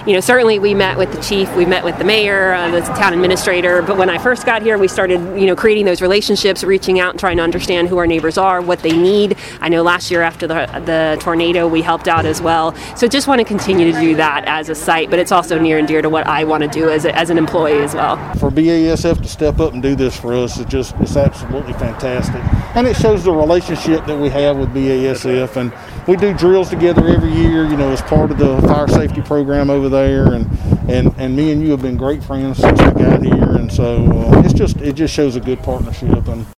certainly we met with the chief, we met with the mayor, the town administrator, but when I first got here, we started, creating those relationships, reaching out and trying to understand who our neighbors are, what they need. I know last year after the tornado, we helped out as well. So just want to continue to do that as a site, but it's also near and dear to what I want to do as an employee as well. For BASF to step up and do this for us, it's absolutely fantastic. And it shows the relationship that we have with BASF. And we do drills together every year, as part of the fire safety program over there. And me and you have been great friends since we got here. And so it just shows a good partnership. And